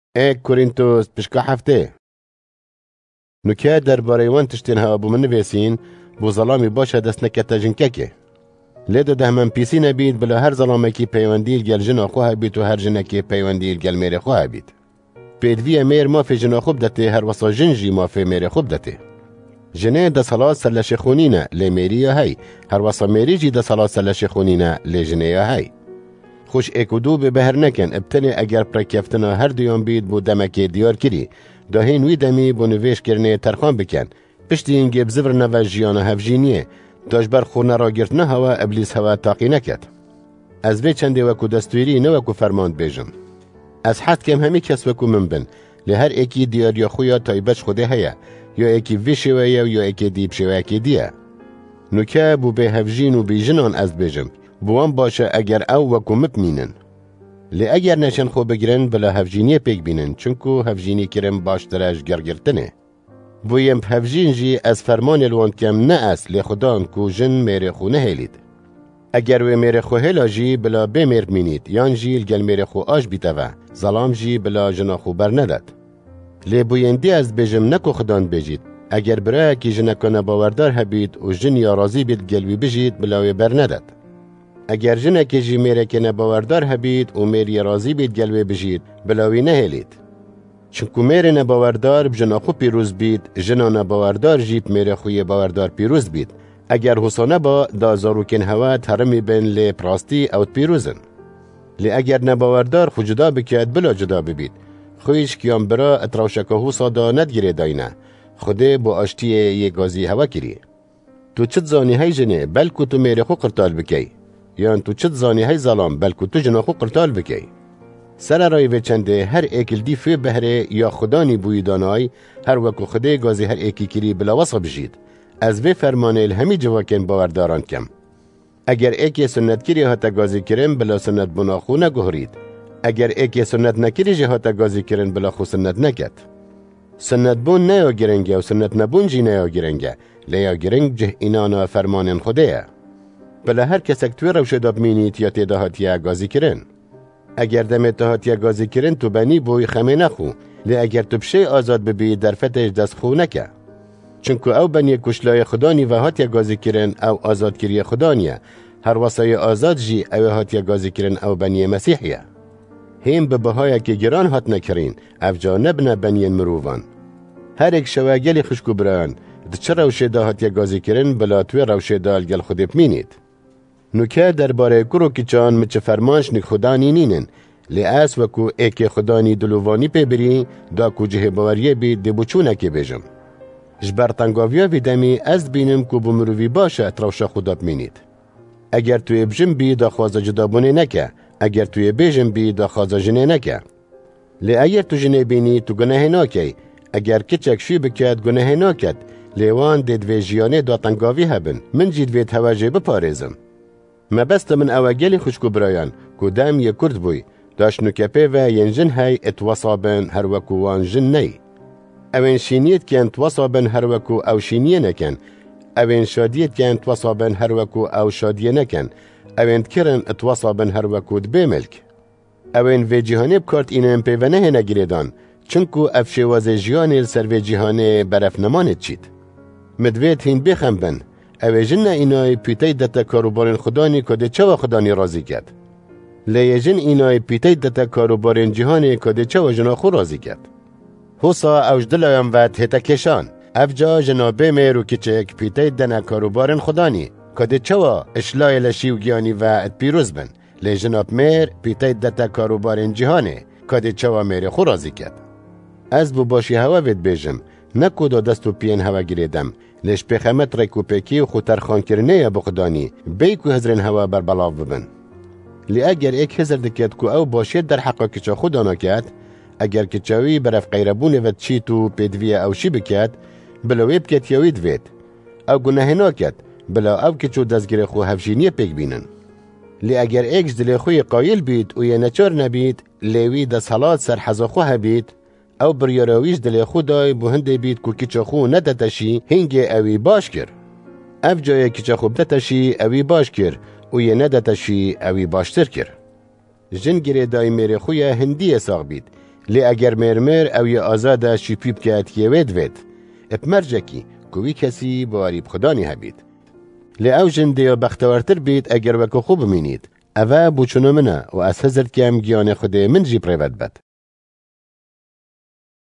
ایک کورینتوس پشکا هفته. نکه درباره وان تشتینها بو من نویسین بو ظلامی باشه دست نکتا جنککه. لیدو ده من پیسی نبید بلا هر ظلامه کی پیوندیل گل جنا خواه بید و هر جنه کی پیوندیل گل میر خواه بید. پیدوی میر مافی جنا خوب دته هر وصا جنجی مافی میر خوب دته. جنه ده صلاة سلش خونینه لی میری هی، هر وصا میری جی ده صلاة سلش خونینه لی جنه هی. خوش اکودو به بهر نکن ابتنی اگر پرکفتنا هر دیان بید بو دمکی دیار کری داهین وی دمی بو نویش کرنه ترخان بکن پشتی اینگه بزور نوه جیانا هفجینیه داشبر خورنه را گرتنه هوا ابلیس هوا تاقی نکد از وی چنده وکو دستوری نه وکو فرماند بیجم از حد کم همی کس وکو من بن لهر اکی دیار یا خویا تایبش خوده هیا یا اکی وی شوه یا اکی دیب شوه اکی دیه نوکه بو به هفجین و بیجنان از بیجم بوان باشه اگر او وکو مبمینن لی اگر نشن خو بگیرن بلا هفجینی پیک بینن چونکو هفجینی کرم باش درش گرگرتنه بویم هفجین جی از فرمان الوان کم نه اس لی خدان کو جن میره خو نهیلید اگر و میره خو هلا جی بلا بمیر مینید یان جی لگل میره خو آج بیتوه ظلام جی بلا جنا خو بر ندد لی بویندی از بجم نکو خدان بجید اگر برای کی جنکانه باوردار هبید و جن یا رازی بید گلوی بجید بلاوی بر ندد اگر جنه که جی میره که نباوردار هبید و میری رازی بید گلوه بجید بلاوی نهلید چونکو میره نباوردار بجنه خو پیروز بید جنه نباوردار جیب میره خوی باوردار پیروز بید اگر حسانه با دازاروکن هوا ترمی بین لی پراستی اوت پیروزن لی اگر نباوردار خو جدا بکید بلا جدا ببید خویش کیان برا اتراوشکه حسا دا ندگیره داینه خوده با آشتی یه گازی هوا کری تو چت زانی های جنه بلکو تو میره خو قرطال بکی یان تو چت زانی های ظلام بلکو تو جنا خو قرطال بکی سر رای و چنده هر ایکل دی فی بهره یا خدانی بوی دانای هر وکو خده گازی هر ایکی کری بلا وصا بجید از وی فرمانه الهمی جواکن باورداران کم اگر ایکی سنت کری هاتا گازی کرن بلا سنت بنا خو نگهرید اگر ایکی سنت نکری جه هاتا گازی کرن بلا خو سنت نکد سنت بون نیا گرنگه و سنت نبون جی نیا گرنگه لیا گرنگ جه اینانا فرمانن خوده بلا هر کسک توی روشه داب مینید یا تیده هاتیه گازی کرن اگر دمت هاتیه گازی کرن تو بنی بوی خمه نخو لی اگر تو بشه آزاد ببی در فتش دست خو نکه چونکو او بنی کشلای خدانی و هاتیه گازی کرن او آزاد کری خدانیه هر وصای آزاد جی او هاتیه گازی کرن او بنی مسیحیه هم به بهای که گران هات نکرین افجا نبنه بنی مروفان هر ایک شواگلی خشکو بران چه روشه دا هاتیه گازی کرن بلا توی روشه دا الگل خودی بمینید نوکه درباره کرو کچان مچه فرمانش نک خدانی نینن لی اس وکو ایک خدانی دلووانی پی بری دا کو جه باوریه بی دبوچونه که بیجم جبر تنگاویا ویدمی از بینم کو بمروی باشه اتروشه خدا بمینید اگر توی بجم بی دا خوازه جدابونه نکه اگر توی بیجم بی دا خوازه جنه نکه لی اگر تو جنه بینی تو گناه ناکی اگر کچک شی بکد گناه ناکد لیوان دید و جیانه دا تنگاوی هبن من جید وید هواجه بپارزم ما بست من اوگلی خوشکو برایان کدام یه کرد بوی داش نکپه و ینجن های اتوصابن هر وکو وان جن نی اوین شینیت کن توصابن هر وکو او شینیه نکن اوین شادیت کن توصابن هر وکو او شادیه نکن اوین کرن اتوصابن هر وکو دبه ملک اوین و جهانه بکارت اینم پی و نه نگیردان چونکو افشواز جیانه سر و جهانه برف نمانت چید مدویت هین بخم بن اوه جن اینای پیتای دتا کاروبارن خدانی کده چوا خدانی راضی کرد لیه جن اینای پیتای دتا کاروبارن جهانی کده چوا جنا خو راضی کرد حسا اوج دلایم و تهتا کشان افجا جنابه میرو کچک پیتای دنا کاروبارن خدانی کده چوا اشلای لشیو گیانی و ات پیروز بن لیه جناب میر پیتای دتا کاروبارن جهانی کده چوا میر خو راضی کرد از بو باشی هوا وید بیجم نکو دا دستو پین هوا گیریدم لیش پیخمت ریکو پیکی و خودترخان کرنه یا بخدانی بیکو هزرین هوا بر بلاو ببن لی اگر ایک هزر دکت کو او باشید در حقا کچا خودانا کد اگر کچاوی برف قیربونه و چیتو پیدویه او شی بکد بلاوی بکت یاوید وید او گناه ناکد بلا او کچو دزگیر خو هفشینی پیک بینن لی اگر ایک دل خوی قایل بید و یه نچار نبید لیوی دا صلات سر حزا خو هبید او بریارویش دل خدای بو هنده بید کو کچا خو ندتشی هنگه اوی باش کر اف جای کچا خوب دتشی اوی باش کر و یه ندتشی اوی باشتر کر جن گره دای میره خوی هندی ساق بید لی اگر مرمر او یا آزاده شیپی بکات یوید وید اپمرجکی کوی کسی باری بخدانی هبید. لی او جنده یا بختوارتر بید اگر وکو خوب مینید. اوه بوچونو منه و از هزرد کم گیان خود من جی پریود بد.